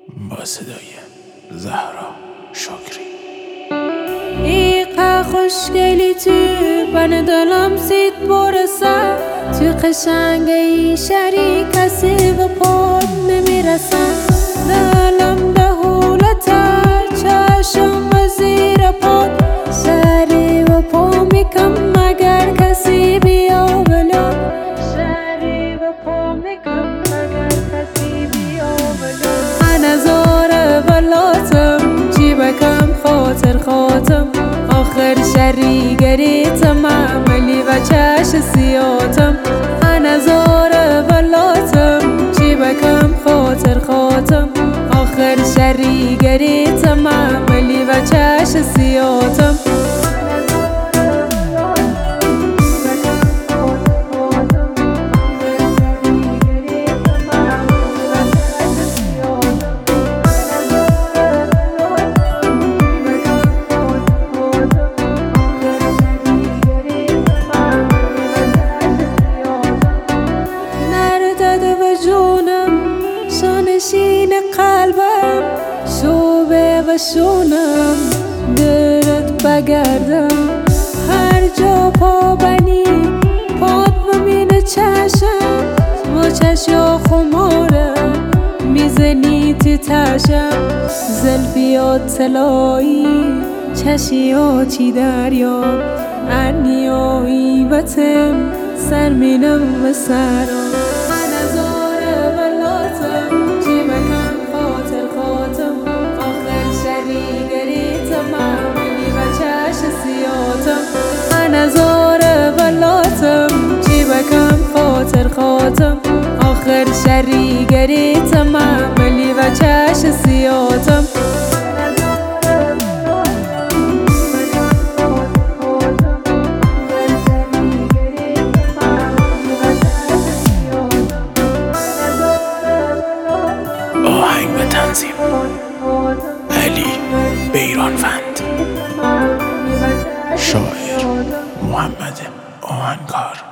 با صدای زهرا شکری. ایقا خوشگلی تو بن دلم سید برسم، تو قشنگی شری کسی و پاد نمیرسم. دلم دهولتا چشم و زیر پاد، سری و پا میکم مگر کسی بیا ولو. سری و پا میکم مگر کسی بیا ولو. من زار ولاتم چی بکم خاطر خاتم، آخر شری گریتم عملی و چش سیاتم. من زار ولاتم چی بکم خاطر خاتم، آخر شری گریتم عملی و چش سیاتم. شانشین قلبم شوبه و شونم، درت بگردم هر جا پا بنی پاد بمینه چشم. و چشا خمارم میزنی تو تشم، زلفیات طلایی چشیاتی دریا، ارنیایی بتم سر مینم و سرم. من زار ولاتم چی بکم خاطر خاتم، آخر شری گریتم عملی و چش سیاتم. آهنگ به تنظیم علی بیرانوند، شاعر محمد آهنگار.